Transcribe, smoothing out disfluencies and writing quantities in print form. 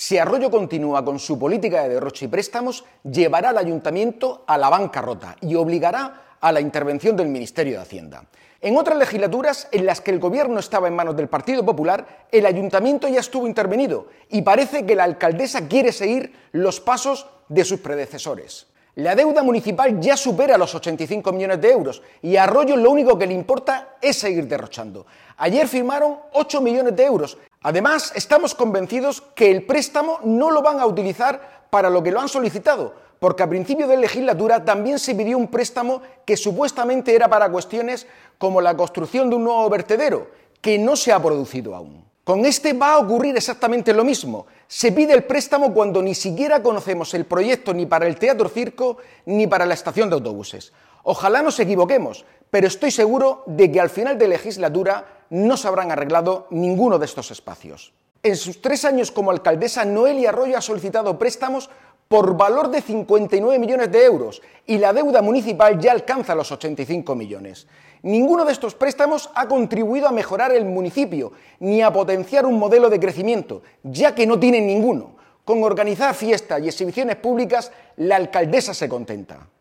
Si Arroyo continúa con su política de derroche y préstamos, llevará al ayuntamiento a la bancarrota y obligará a la intervención del Ministerio de Hacienda. En otras legislaturas en las que el gobierno estaba en manos del Partido Popular, el ayuntamiento ya estuvo intervenido y parece que la alcaldesa quiere seguir los pasos de sus predecesores. La deuda municipal ya supera los 85 millones de euros y a Arroyo lo único que le importa es seguir derrochando. Ayer firmaron 8 millones de euros. Además, estamos convencidos que el préstamo no lo van a utilizar para lo que lo han solicitado, porque a principio de legislatura también se pidió un préstamo que supuestamente era para cuestiones como la construcción de un nuevo vertedero, que no se ha producido aún. Con este va a ocurrir exactamente lo mismo. Se pide el préstamo cuando ni siquiera conocemos el proyecto ni para el Teatro Circo ni para la estación de autobuses. Ojalá nos equivoquemos, pero estoy seguro de que al final de legislatura no se habrán arreglado ninguno de estos espacios. En sus 3 años como alcaldesa, Noelia Arroyo ha solicitado préstamos por valor de 59 millones de euros y la deuda municipal ya alcanza los 85 millones. Ninguno de estos préstamos ha contribuido a mejorar el municipio ni a potenciar un modelo de crecimiento, ya que no tienen ninguno. Con organizar fiestas y exhibiciones públicas, la alcaldesa se contenta.